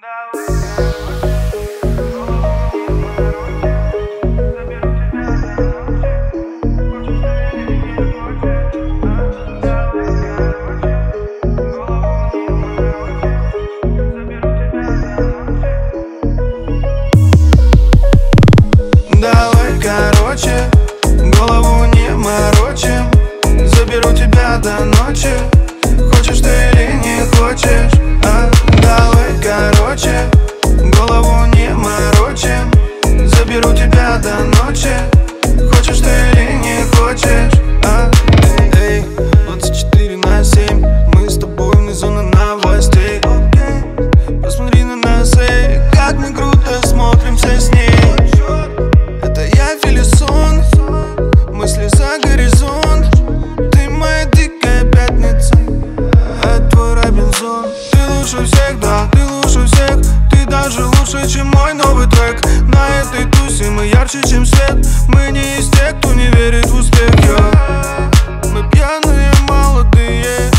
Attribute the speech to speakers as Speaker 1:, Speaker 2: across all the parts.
Speaker 1: Давай, короче, голову не морочим. Заберу тебя до ночи. Хочешь ты или не хочешь, давай, короче, голову не морочим. Заберу тебя до ночи. Хочешь ты или не хочешь, эй, 24/7 мы с тобой вне зоны новостей. Посмотри на нас, эй, как мы круто смотримся с ней. Это я Филисон, мысли за горизонт. Ты моя дикая пятница, а твой Робинзон. Ты лучше всех, да, ты лучше всех. Ты даже лучше, чем мой новый трек. На этой тусе мы ярче, чем свет. Мы не из тех, кто не верит в успех, мы пьяные, молодые,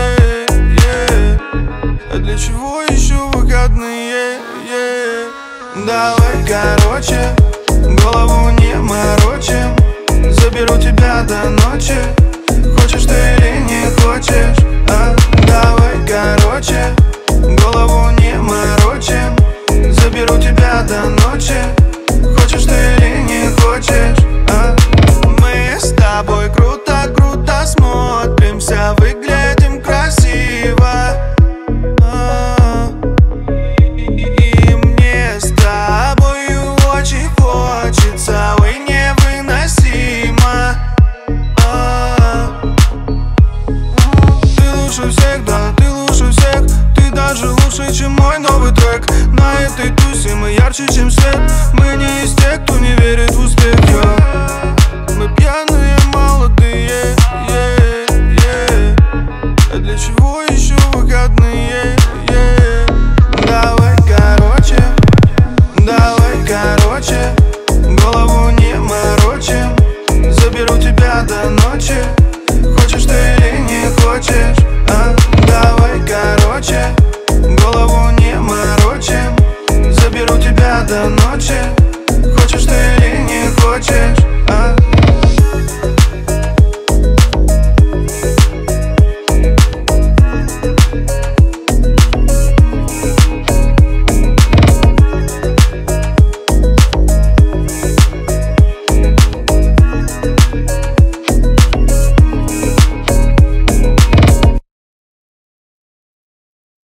Speaker 1: а для чего еще выходные, Давай, короче, голову не морочим. Заберу тебя до ночи. Хочешь ты или не хочешь, давай, короче, голову не морочим. Заберу тебя до ночи. Хочешь ты или не хочешь, мы с тобой круто смотримся, выглядим красиво. И мне с тобою очень хочется, ой, невыносимо. Ты лучше всех, да, ты лучше всех. Ты даже лучше, чем мой новый трек. На этой тусе мы ярче, чем свет. Мы не из тех, кто не верит в успех, мы пьяные, молодые, а для чего еще выходные, Давай, короче, голову не морочим. Заберу тебя до ночи. Хочешь ты или не хочешь, давай, короче, голову не морочим. Заберу тебя до ночи. Хочешь ты или не хочешь.